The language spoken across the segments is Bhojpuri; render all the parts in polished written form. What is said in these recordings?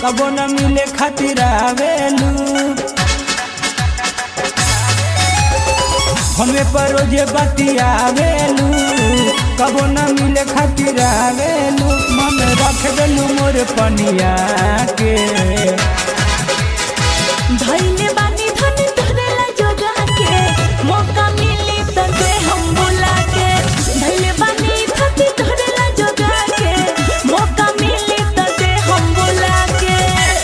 कबो न मिले खातिर आवेलू हमें पर रोजे बतियावेलू कबो न मिले खातिर आवेलू मन रख देलू मोर पनिया के धइले बानी धन धरेला जोगा के मौका मिली त दे हम बुला के धइले बानी धन धरेला जोगा के मौका मिली त दे हम बुला के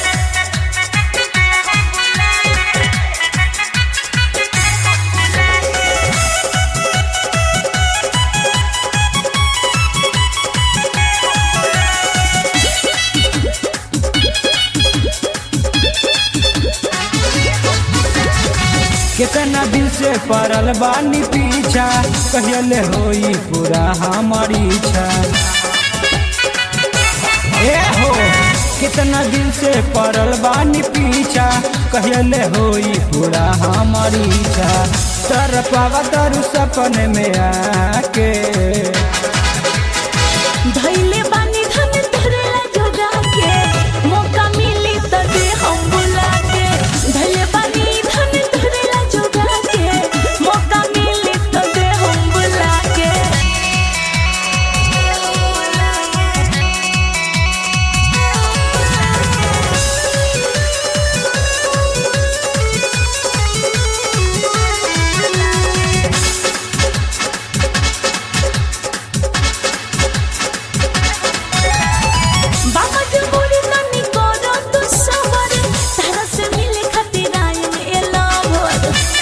कितना दिल से पड़ल बानी पीछा कहले होई पूरा हमारी इच्छा ए हो कितना दिल से पड़ल बानी पीछा कहले होई पूरा हमारी इच्छा तर पावा तरु सपने में आके धइले बानी धन धरेला जोगा के मौका मिली त दे हम बुला के धइले बानी धन धरेला जोगा के मौका मिली त दे हम बुला के बाबा के बोली तनी करो तू सबर तारा से मिले खातिर आयम एला भर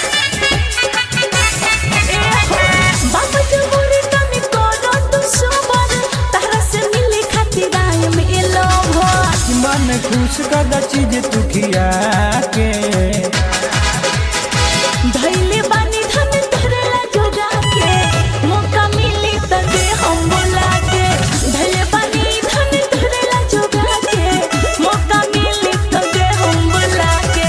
बाबा के बोली तनी करो तू सबर तारा से मिले खातिर आयम एला भर मन खुश कर चीज तू खिया के धइले बानी धन धरेला जोगा के मौका मिली त दे हम बुला के धइले बानी धन धरेला जोगा के मौका मिली त दे हम बुला के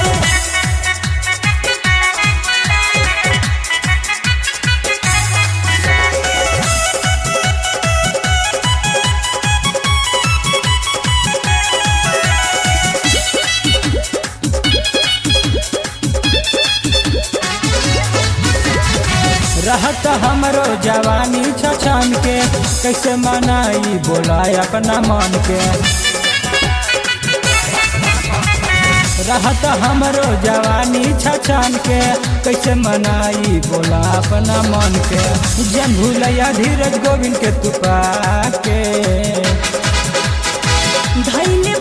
रहत हमरो जवानी छछन के कैसे मनाई बोला अपना मन के रहत हमरो जवानी छछन के कैसे मनाई बोला अपना मन के जन भूलैया धीरज गोविंद के तुपा के धइले